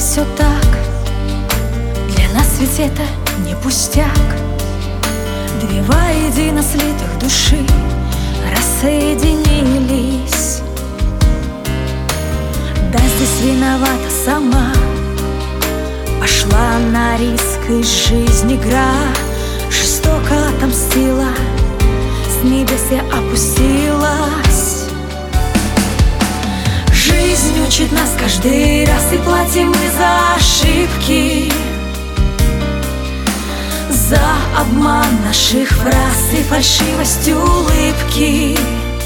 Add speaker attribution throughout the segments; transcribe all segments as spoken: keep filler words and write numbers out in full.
Speaker 1: все так. Для нас ведь это не пустяк. Две воедино слитых души рассоединились. Да, здесь виновата сама. Пошла на риск, и жизнь игра жестоко отомстила, с небес я опустилась. Жизнь учит нас каждый раз, и платим мы за ошибки, за обман наших фраз и фальшивость улыбки.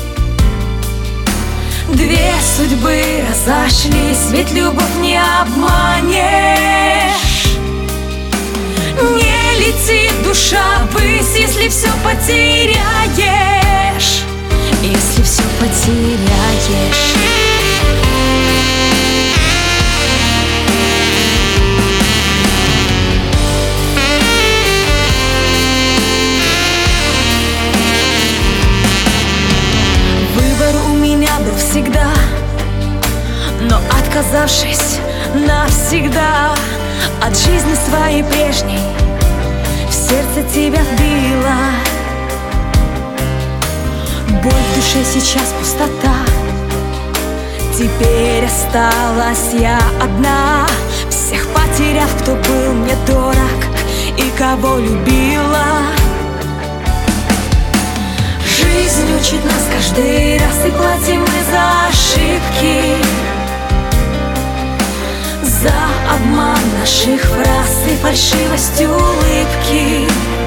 Speaker 1: Две судьбы разошлись, ведь любовь не обманешь. Не летит душа ввысь, если все потеряешь. Если все потеряешь. Всегда, но отказавшись навсегда от жизни своей прежней, в сердце тебя вбила. Боль в душе сейчас пустота. Теперь осталась я одна, всех потеряв, кто был мне дорог и кого любила. Жизнь учит нас каждый раз, и платим мы за ошибки, за обман наших фраз и фальшивость улыбки.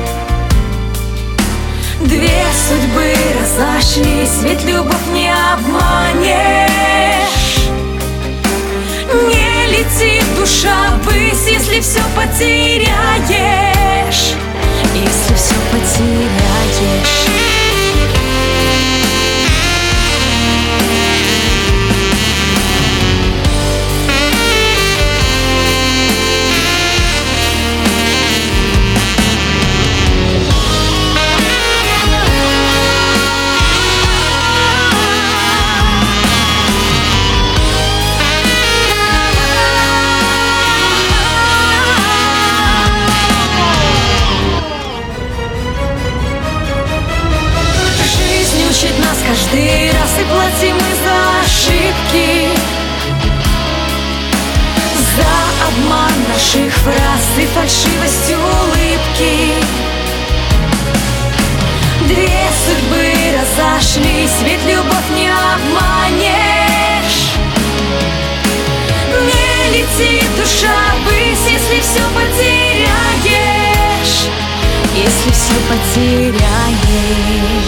Speaker 1: Две судьбы разошлись, ведь любовь не обманешь. Не летит душа ввысь, если все потеряешь. Если все потеряешь. Каждый раз и платим мы за ошибки, за обман наших фраз и фальшивость улыбки. Две судьбы разошлись, ведь любовь не обманешь. Не летит душа ввысь, если все потеряешь. Если все потеряешь.